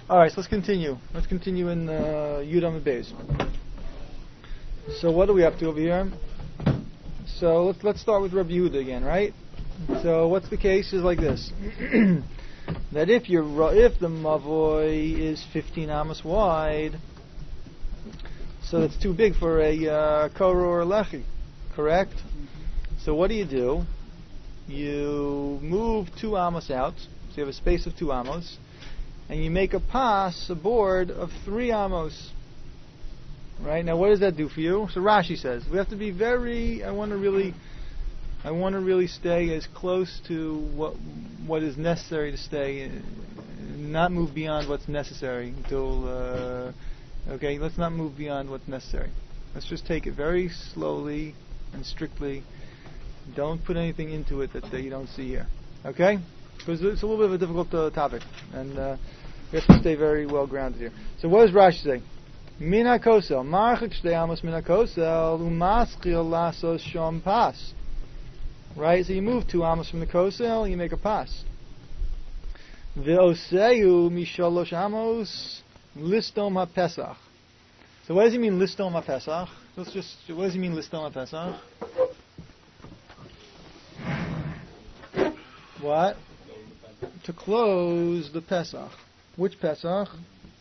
All right, so let's continue. Let's continue in Yudam Beis. So what are we up to over here? So let's start with Rabbi Yehuda again, right? So what's the case is like this: that if the mavoi is 15 amos wide, so it's too big for a korah or a lechi, correct? So what do? You move 2 amos out, so you have a space of 2 amos, and you make a board of 3 amos. Right, now what does that do for you? So Rashi says we have to be very. I want to really stay as close to what is necessary to stay, not move beyond what's necessary until. Okay, let's not move beyond what's necessary. Let's just take it very slowly and strictly. Don't put anything into it that you don't see here. Okay, because it's a little bit of a difficult topic, and we have to stay very well grounded here. So what does Rashi say? Mina kosel, marchik shtei amos mina kosel, umaschil lasos shom pas. Right, so you move 2 amos from the kosel, and you make a pas. Ve'oseu mishalosh amos listom ha-pesach. So what does he mean listom ha-pesach? What does he mean listom ha-pesach? What? To close the Pesach. Which Pesach?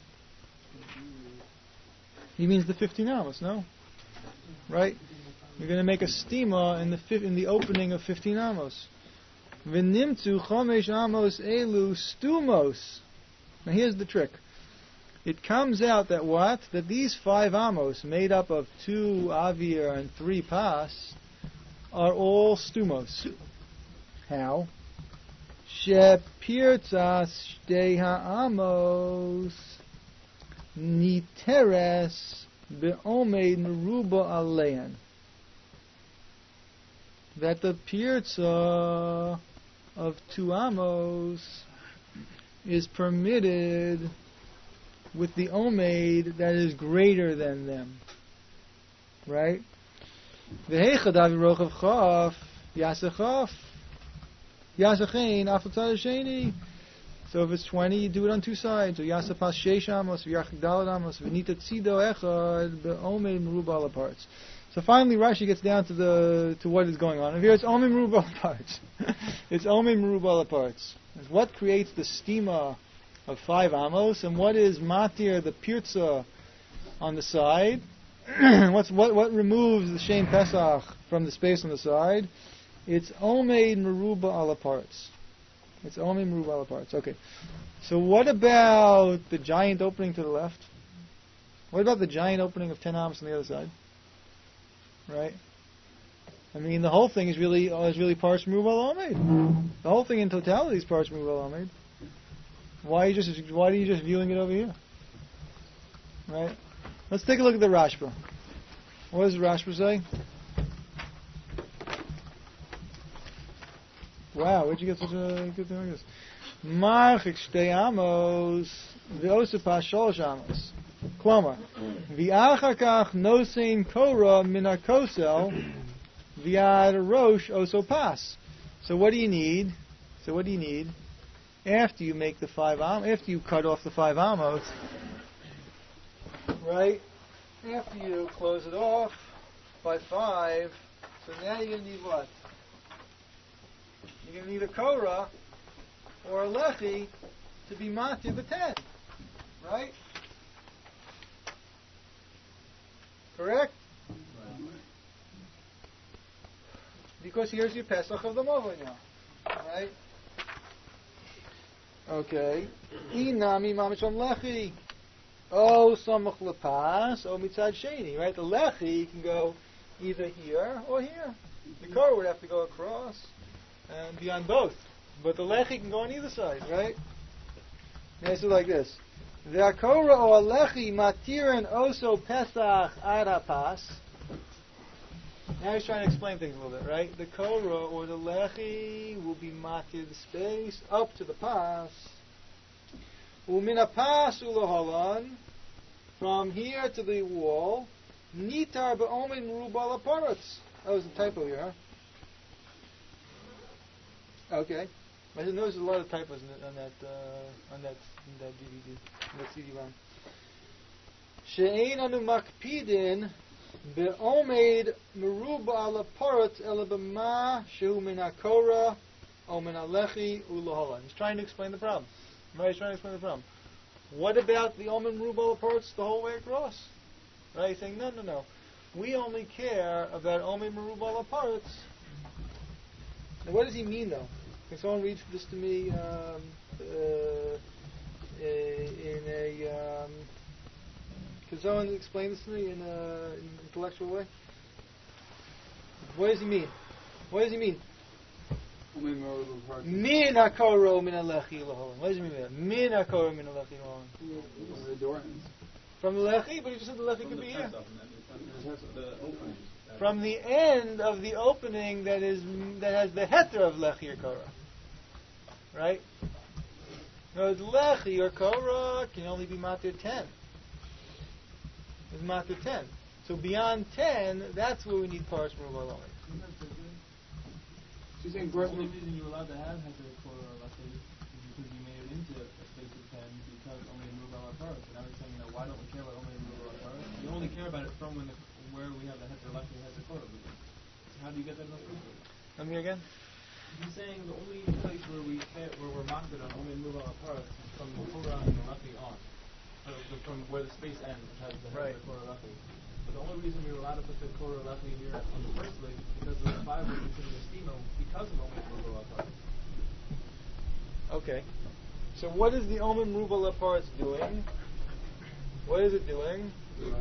He means the 15 amos, no? Right? You're going to make a stima in the opening of 15 amos. V'nimtzu chomesh amos elu stumos. Now here's the trick. It comes out that what? That these 5 amos, made up of 2 avir and 3 pas, are all stumos. How? Shepirtzas shtei ha'amos niteres be'omeid meruba alein. That the pirza of 2 amos is permitted with the omeid that is greater than them. Right? V'heichad avirochav chaf yasachaf yasachein afatzad sheni. So if it's 20, you do it on 2 sides. So yasapas sheish amos v'yachik dalad amos v'nita tzido echad be'omeid meruba ala parts. So finally, Rashi gets down to what is going on. And here it's Omeid Meruba ala parts. It's Omeid Meruba ala parts. It's what creates the stima of 5 amos, and what is matir, the pirza on the side. what removes the Shem Pesach from the space on the side? It's Omeid Meruba ala parts. It's Omeid Meruba ala parts. Okay. So what about the giant opening to the left? What about the giant opening of 10 amos on the other side? Right? I mean, the whole thing is really Parsh Meruba al Omeid. The whole thing in totality is Parsh Meruba al Omeid. Why are you just viewing it over here? Right? Let's take a look at the Rashba. What does the Rashba say? Wow, where'd you get such a good thing like this? Marchik shtei amos v'osepa sholosh amos. Klomar, v'achar kach nosein korah min hakosel v'yad rosh oso pas. So what do you need? After you make the 5 amos, after you cut off the 5 amos, right? After you close it off by 5, so now you're going to need what? You're going to need a korah or a lechi to be matir the 10, right? Correct? Because here's your Pesach of the Mavoi now. Right? Okay. Inami mamishon lechi. Oh, samach lepas. Oh, mitzad sheni. Right? The lechi can go either here or here. The korah would have to go across and be on both. But the lechi can go on either side, right? Now, so like this. The korah or lechi matiren oso pesach arapas. Now he's trying to explain things a little bit, right? The korah or the lechi will be matir the space up to the pas. Umina pas ulahalan, from here to the wall. Nitar be'omeid meruba ala parats. That was a typo here, huh? Okay. I noticed a lot of typos on that DVD, on that CD-ROM. She'ein anu makpidin be'omed meruba ala parot ela b'ma shehu min hakora o min alechi ulahola. He's trying to explain the problem. Right? He's trying to explain the problem. What about the omen meruba ala parot the whole way across? Right? He's saying, no. We only care about omen meruba ala parot. Now, what does he mean, though? Can someone read this to me can someone explain this to me in an intellectual way? What does he mean? What does he mean? Min hakoro min alechi laholim. What does he mean by that? Min hakoro min alechi laholim. From the lechi, but he just said the lechi could be here. From the end of the opening that has the heter of lechi or korah. Right? No, lechi or korah can only be matir 10. It's matir 10. So beyond 10, that's where we need paras meruba only. She's saying the only reason you're allowed to have heter korah or lechi is because you made it into a space of 10 because only meruba paras. So now we're saying, why don't we care about only meruba paras? We only care about it from where we have the heter lechi heter korah. So how do you get that enough people? Let me again. He's saying the only place where we're mocked on only meruba paras is from the korah and the lechi on. From where the space ends, which has the heter korah lechi. But the only reason we were allowed to put the korah lechi here on the first place is because the 5 was considered a stimo because of only meruba paras. Okay. So what is the omen meruba paras doing? What is it doing?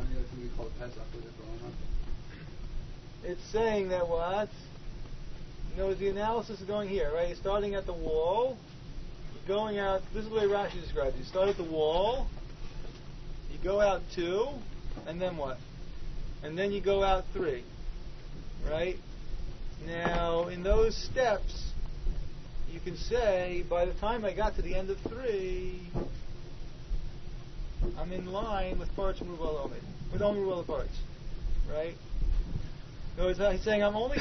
It's saying that what? The analysis is going here, right? You're starting at the wall, you're going out. This is the way Rashi describes it. You start at the wall, you go out 2, and then what? And then you go out 3, right? Now, in those steps, you can say, by the time I got to the end of 3, I'm in line with parts meruba omed, with omen meruba parts, right? No, he's saying I'm only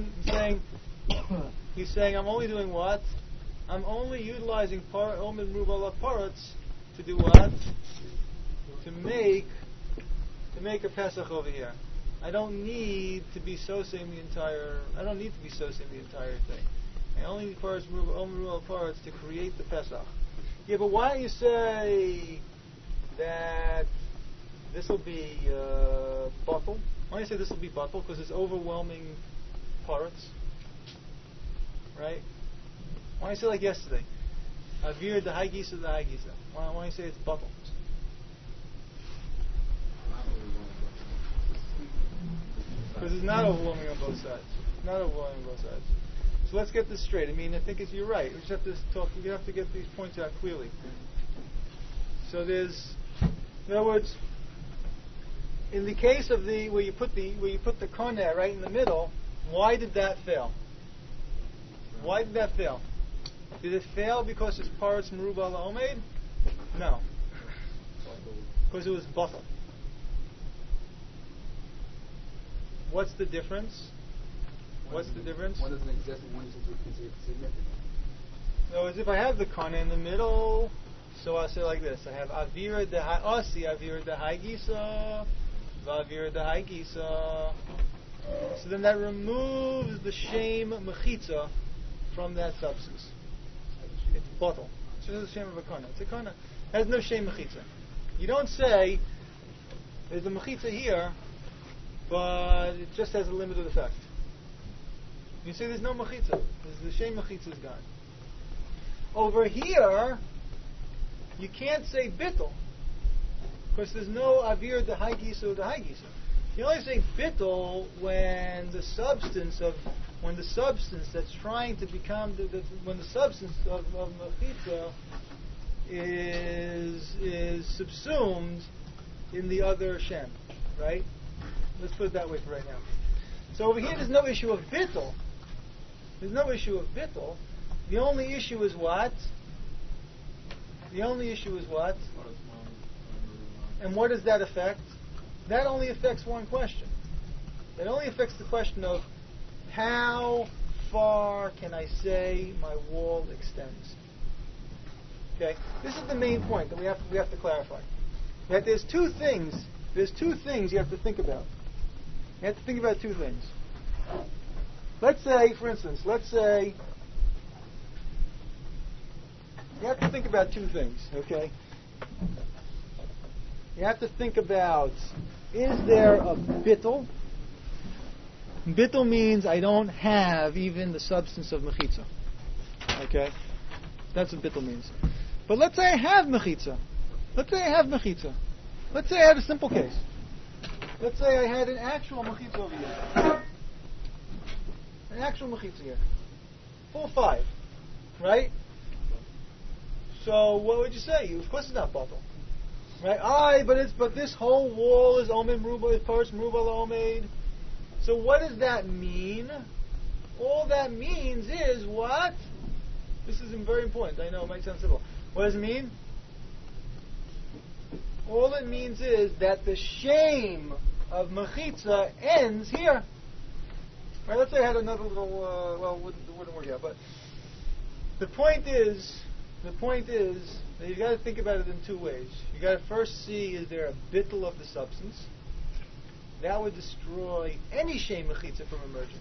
he's saying I'm only doing what? I'm only utilizing omen meruba parts to do what? To make a Pesach over here. I don't need to be sosing the entire thing. I only need parts omen meruba parts to create the Pesach. Yeah, but why don't you say that this will be bottle? Why don't you say this will be bottle? Because it's overwhelming parts, right? Why don't you say like yesterday? Avir the haigisa the haigisa. Why don't you say it's bottle? Because it's not overwhelming on both sides. So let's get this straight. I think you're right. We just have to talk. We have to get these points out clearly. So there's, in other words, in the case of where you put the koneh right in the middle, why did that fail? Why did that fail? Did it fail because it's paras meruba ala omed? No. Because it was bottle. What's the difference? One doesn't exist and one is considered significant. No, as if I have the koneh in the middle, so I'll say like this. I have avira de haigisa, v'avira de haigisa. So then that removes the shame mechitza from that substance. It's bottle. It's just the shame of a koneh. It's a koneh. It has no shame mechitza. You don't say there's a mechitza here, but it just has a limited effect. You say there's no mechitza. The shame mechitza is gone. Over here, you can't say bittul, because there's no avir de haigisa or de haigisa. You only say bittul when the substance that's trying to become when the substance of mechitza is subsumed in the other shem, right? Let's put it that way for right now. So over here, there's no issue of bittul. The only issue is what? And what does that affect? That only affects one question. It only affects the question of how far can I say my wall extends? Okay, this is the main point that we have to clarify. That there's two things you have to think about. You have to think about two things. Let's say, for instance, you have to think about two things, okay? You have to think about, is there a bittul? Bittul means I don't have even the substance of mechitza. Okay? That's what bittul means. But let's say I have mechitza. Let's say I had a simple case. Let's say I had an actual mechitza over here. An actual mechitza here. Full 5. Right? So what would you say? Of course it's not batal. Right? But this whole wall is omed meruba, is paris meruba omed. So what does that mean? All that means is what? This is very important. I know it might sound simple. What does it mean? All it means is that the shame of mechitza ends here. Right? Let's say I had another little. It wouldn't work out. But the point is that you got to think about it in two ways. You got to first see, is there a bittul of the substance? That would destroy any shame mechitza from emerging.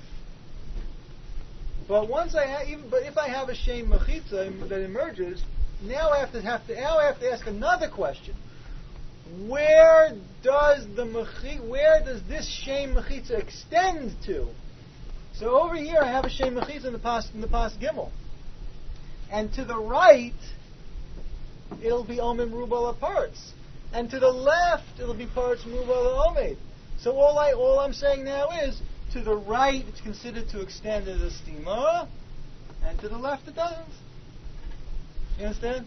But if I have a shame mechitza that emerges, now I have to ask another question. Where does this shame mechitza extend to? So over here I have a shame mechitza in the pas gimel, and to the right it'll be omim meruba parts, and to the left it'll be parts meruba omed. So all I'm saying now is, to the right it's considered to extend as a stima, and to the left it doesn't. You understand?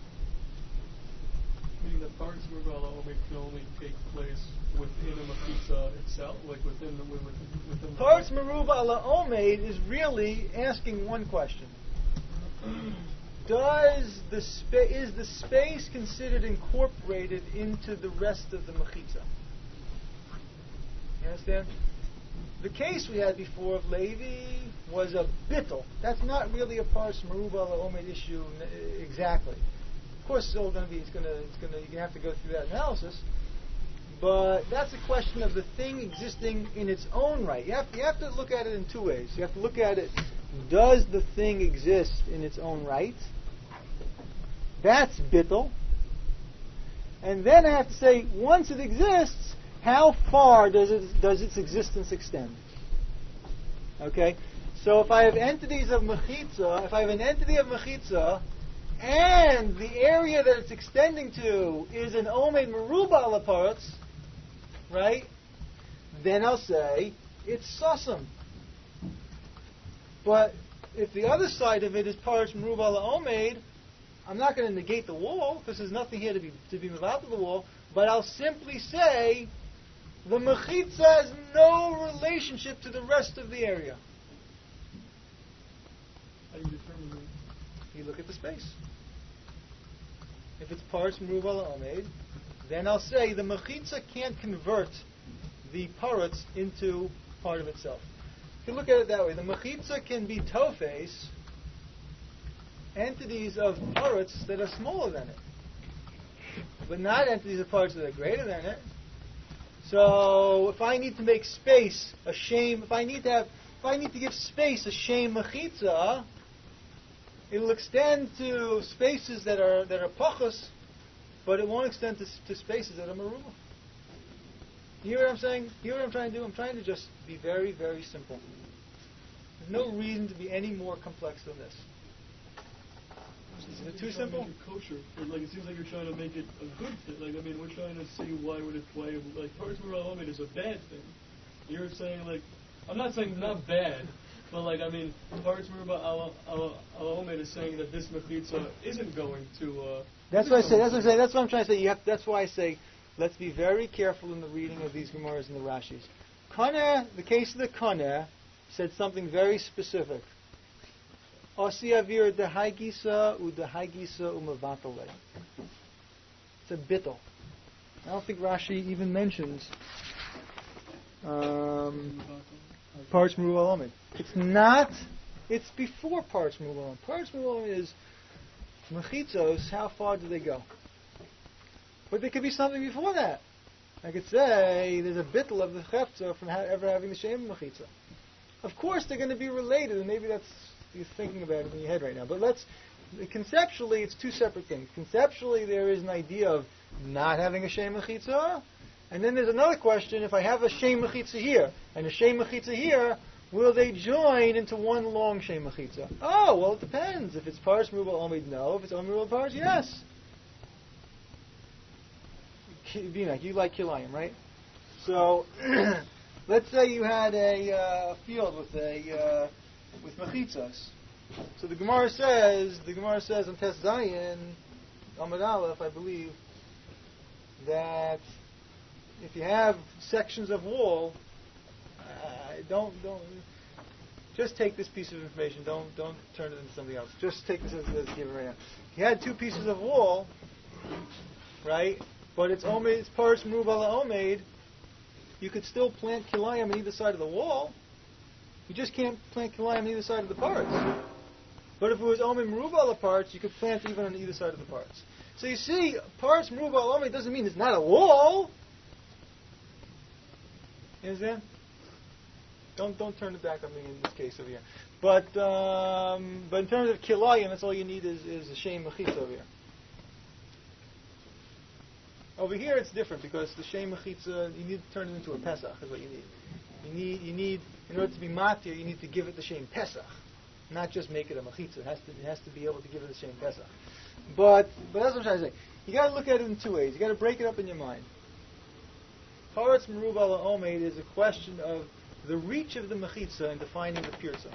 Meaning that parts meruba omed can only take place within a mechitza itself, like within the Parts meruba ala omed is really asking one question. Is the space considered incorporated into the rest of the mechitza? You understand? The case we had before of Levi was a bittul. That's not really a parts meruba ala omed issue exactly. Of course, it's all going to be. You're going to have to go through that analysis. But that's a question of the thing existing in its own right. You have to look at it in two ways. You have to look at it, does the thing exist in its own right? That's bittul. And then I have to say, once it exists, how far does its existence extend? Okay? So if I have entities of mechitza, if I have an entity of mechitza, and the area that it's extending to is an omed meruba ala parts, right? Then I'll say it's susam. But if the other side of it is parts meruba ala omed, I'm not going to negate the wall because there's nothing here to be moved out of the wall. But I'll simply say the mechitza has no relationship to the rest of the area. How do you determine that? You look at the space. If it's parts meruba ala omed, then I'll say the mechitza can't convert the parts into part of itself. If you look at it that way, the mechitza can be tofes, entities of parts that are smaller than it, but not entities of parts that are greater than it. So if I need to make space a shame, if I need to give space a shame mechitza, it'll extend to spaces that are pachos, but it won't extend to spaces that are meruba. You hear what I'm saying? You hear what I'm trying to do? I'm trying to just be very, very simple. There's no reason to be any more complex than this. Is it too simple? Make it kosher. Like it seems like you're trying to make it a good thing. Like we're trying to see why like parts meruba omed is a bad thing. You're saying like, I'm not saying not bad, but like parts meruba ala omed is saying that this mechitza isn't going to. That's what I say. That's what I'm trying to say. That's why I say, let's be very careful in the reading of these Gemaras and the Rashis. Kaneh, the case of the Kaneh, said something very specific. Osi avir dehaigisa udehaigisa umavatale. It's a bittul. I don't think Rashi even mentions parts meruba ala omed. It's not It's before parts removal. Parts removal is mechitzos. How far do they go? But there could be something before that. I could say there's a bittul of the chefza from ever having the shem mechitza. Of course, they're going to be related, and maybe that's you're thinking about it in your head right now. But conceptually, it's two separate things. Conceptually, there is an idea of not having a shem mechitza, and then there's another question: if I have a shem mechitza here and a shem mechitza here, will they join into one long shem mechitza? Oh, well, it depends. If it's paras merubah omid, no. If it's omid merubah paras, yes. Binak, you like kilayim, right? So, let's say you had a field with mechitzas. So the Gemara says on Tes Zayin, Amud Aleph, I believe, that if you have sections of wall, don't just take this piece of information. Don't turn it into something else. Just take this as given right now. You had two pieces of wall, right? But it's paras merubah omeid. You could still plant kilayim on either side of the wall. You just can't plant kilayim on either side of the parts. But if it was omeid merubah parts, you could plant even on either side of the parts. So you see, paras merubah omeid doesn't mean it's not a wall. You understand? Don't turn it back on me in this case over here. But in terms of kilayim, that's all you need is a shem mechitza over here. Over here it's different because the shem mechitza, you need to turn it into a pesach is what you need. You need in order to be matir, you need to give it the shem pesach, not just make it a mechitza. It has to be able to give it the shem pesach. But that's what I'm trying to say. You got to look at it in two ways. You got to break it up in your mind. Paras merubah omeid is a question of the reach of the mechitza in defining the pirza.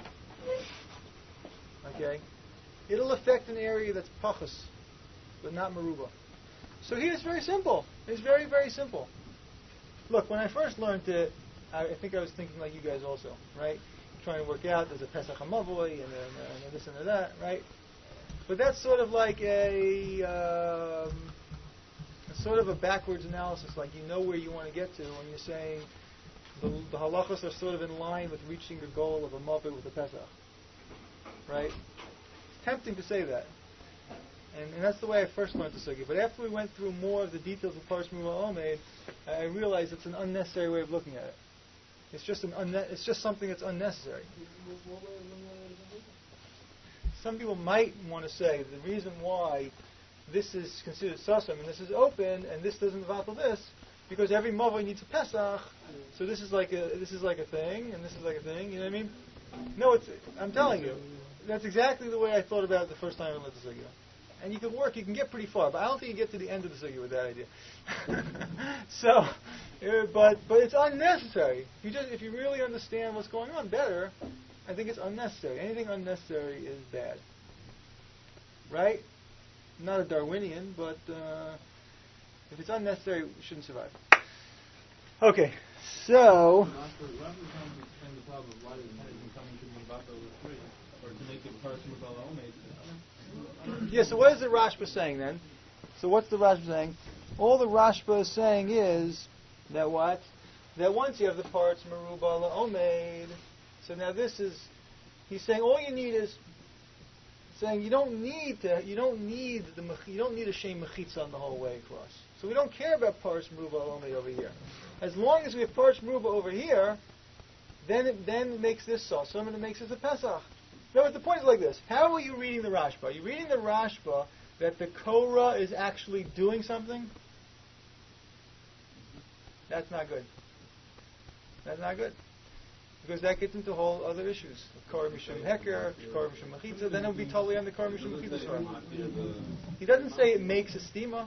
Okay, it'll affect an area that's pachas, but not merubah. So here it's very simple. It's very, very simple. Look, when I first learned it, I think I was thinking like you guys also, right? Trying to work out, there's a Pesach HaMavoy, and this and that, right? But that's sort of like a sort of a backwards analysis, like you know where you want to get to when you're saying the halachas are sort of in line with reaching the goal of a Mavoi with a Pesach, right? It's tempting to say that. And that's the way I first learned the sugi. But after we went through more of the details of paras merubah omeid, I realized it's an unnecessary way of looking at it. It's just it's just something that's unnecessary. Some people might want to say the reason why this is considered sasam and this is open and this doesn't vatal this because every mavoi needs a pesach. So this is like a thing and this is like a thing. You know what I mean? No, I'm telling you, that's exactly the way I thought about it the first time I learned the sugya. And you can get pretty far, but I don't think you get to the end of the sugya with that idea. So, but it's unnecessary. If you really understand what's going on better, I think it's unnecessary. Anything unnecessary is bad, right? I'm not a Darwinian, but if it's unnecessary, it shouldn't survive. Okay, so. Yeah, so what is the Rashba saying then? So what's the Rashba saying? All the Rashba is saying is that what? That once you have the parts merubah omeid, so now he's saying all you need is saying you don't need a shem mechitza on the whole way across. So we don't care about parts merubah omeid over here. As long as we have parts merubah over here, then it makes this sasam and it makes this a pesach. No, but the point is like this. How are you reading the Rashba? Are you reading the Rashba that the Korah is actually doing something? That's not good. That's not good. Because that gets into whole other issues. Korah Mishum Heker, Korah Mishum Mechitza, then it would be totally on the Korah Mishum Mechitza. He doesn't say it makes a stima.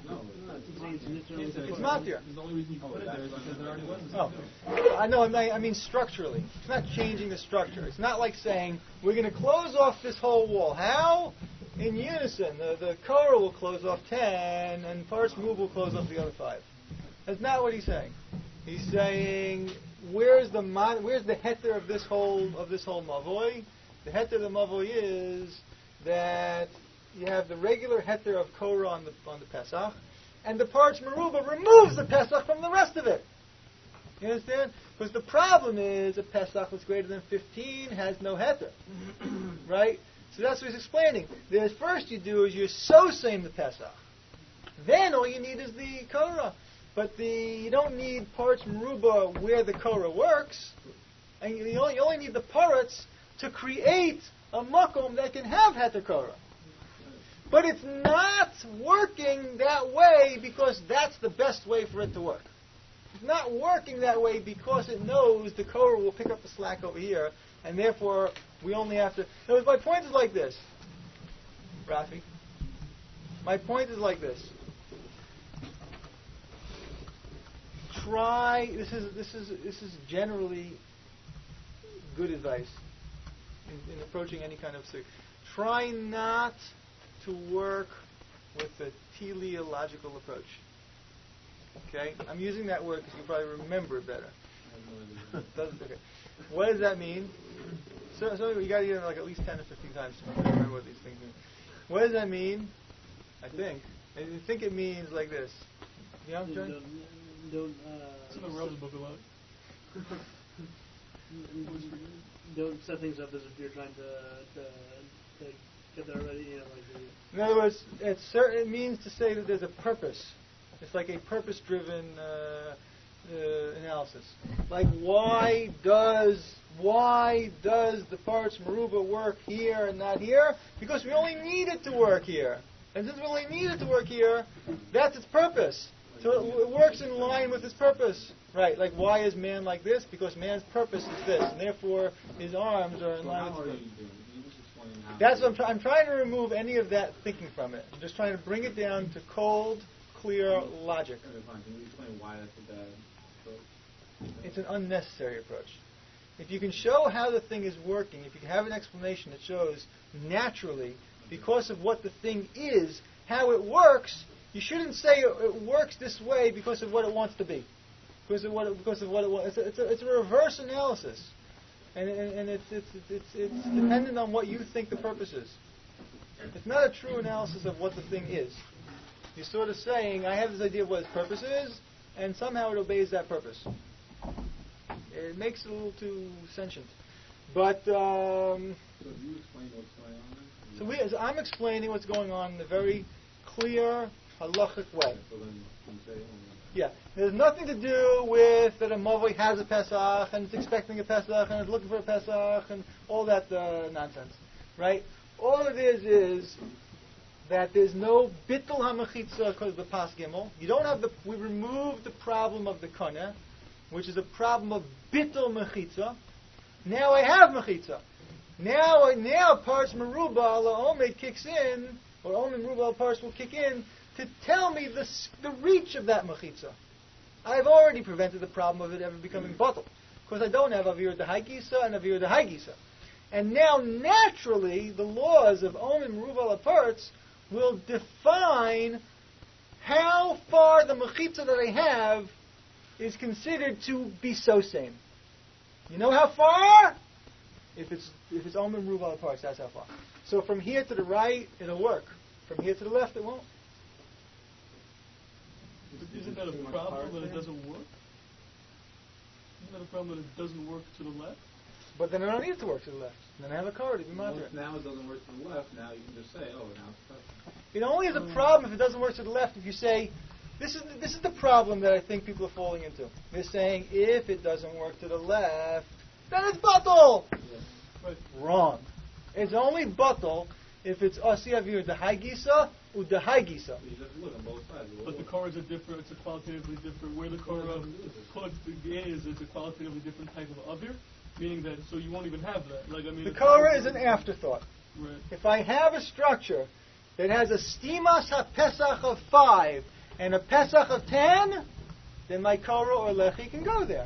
It's matir. The only reason you put it there is because there already was a Oh, I know. I mean structurally. It's not changing the structure. It's not like saying we're going to close off this whole wall. How? In unison. The Korah will close off 10, and paras merubah will close off the other 5. That's not what he's saying. He's saying where's the heter of this whole mavoi? The heter of the mavoi is that you have the regular heter of Korah on the Pesach, and the paras merubah removes the Pesach from the rest of it. You understand? Because the problem is a Pesach that's greater than 15 has no heter. Right? So that's what he's explaining. The first you do is you same the Pesach. Then all you need is the Korah. But you don't need parts meruba where the Korah works. And you only need the parts to create a makom that can have heter Korah. But it's not working that way because that's the best way for it to work. It's not working that way because it knows the Korah will pick up the slack over here, and therefore we only have to... No, my point is like this, Rafi. My point is like this. This is generally good advice in approaching any kind of thing. Try not to work with the teleological approach. Okay? I'm using that word because you probably remember it better. Okay. What does that mean? So you got to hear it like at least 10 or 15 times to remember what these things mean. What does that mean? I think it means like this. Yeah, John? It's in the Rose book a lot. Don't set things up as if you're trying to get there already. In other words, it means to say that there's a purpose. It's like a purpose-driven analysis. Like why does the parts meruba work here and not here? Because we only need it to work here. And since we only need it to work here, that's its purpose. So it works in line with its purpose. Right, like why is man like this? Because man's purpose is this, and therefore his arms are in line with it. That's what I'm trying to remove any of that thinking from it. I'm just trying to bring it down to cold, clear logic. Can you explain why that's a bad approach? It's an unnecessary approach. If you can show how the thing is working, if you can have an explanation that shows naturally, because of what the thing is, how it works, you shouldn't say it works this way because of what it wants to be. Because of what it wants. It's a reverse analysis. And it's dependent on what you think the purpose is. It's not a true analysis of what the thing is. You're sort of saying, I have this idea of what its purpose is, and somehow it obeys that purpose. It makes it a little too sentient. But so do you explain what's going on? So I'm explaining what's going on in a very clear, halachic way. So then you say, yeah, there's nothing to do with that a Mavoi has a Pesach and it's expecting a Pesach and it's looking for a Pesach and all that nonsense, right? All it is that there's no bittul hamachitza because of the pas gimel. You don't have we removed the problem of the kana, which is a problem of bittul mechitza. Now I have mechitza. Now parts meruba ala omed kicks in, or omed meruba parts will kick in to tell me the reach of that mechitza. I've already prevented the problem of it ever becoming bottle, because I don't have avir dehaigisa and avir dehaigisa. And now, naturally, the laws of Om and Meruba parts will define how far the mechitza that I have is considered to be so same. You know how far? If it's Om and Meruba parts, that's how far. So from here to the right, it'll work. From here to the left, it won't. Isn't that a problem that it doesn't work? Isn't that a problem that it doesn't work to the left? But then I don't need it to work to the left. Then I have a card to be moderate. Now it doesn't work to the left. Now you can just say, oh, now it's perfect. It only is a problem if it doesn't work to the left. If you say, this is the problem that I think people are falling into. They're saying, if it doesn't work to the left, then it's batal. Yeah. Right. Wrong. It's only batal if it's asiyavir dehaigisa or dehaigisa. You just look on both sides. But the chords are different. It's a qualitatively different. Where the chord is, it's a qualitatively different type of avir. Meaning that, so you won't even have that. Like, I mean, the Korah is an afterthought. Right. If I have a structure that has a stimas ha-pesach of 5 and a pesach of 10, then my Korah or lechi can go there.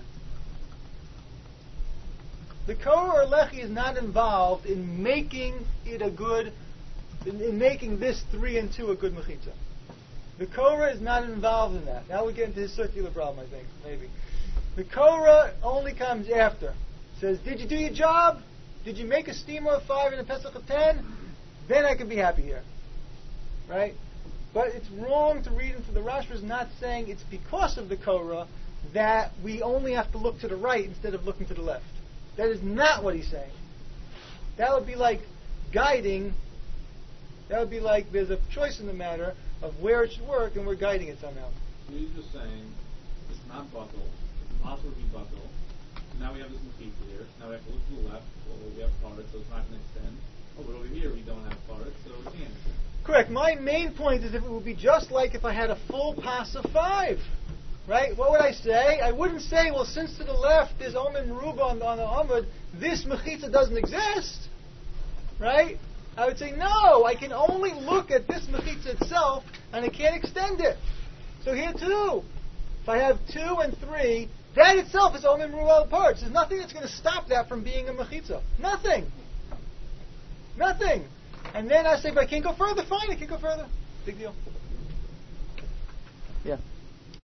The Korah or lechi is not involved in making it a good, in making this 3 and 2 a good mechitza. The Korah is not involved in that. Now we get into his circular problem, I think, maybe. The Korah only comes after. Says, did you do your job? Did you make a steamer of 5 and a pesach of 10? Then I can be happy here. Right? But it's wrong to read into the Rashba is not saying it's because of the Korah that we only have to look to the right instead of looking to the left. That is not what he's saying. That would be like guiding. That would be like there's a choice in the matter of where it should work, and we're guiding it somehow. So he's just saying it's not buckle. It's impossible to be buckle. So now we have this machita here. Now we have to look to the left. Well, we have parts, so it's not going to extend. Oh, but over here we don't have parts, so it can extend. Correct. My main point is if it would be just like if I had a full pass of 5. Right? What would I say? I wouldn't say, well, since to the left there's Omen Meruba on the Amud, this mechitza doesn't exist. Right? I would say, no, I can only look at this mechitza itself, and I can't extend it. So here too, if I have 2 and 3, that itself is Omen Meruba parts. There's nothing that's going to stop that from being a mechitza. Nothing. Nothing. And then I say, but I can't go further. Fine, I can't go further. Big deal. Yeah.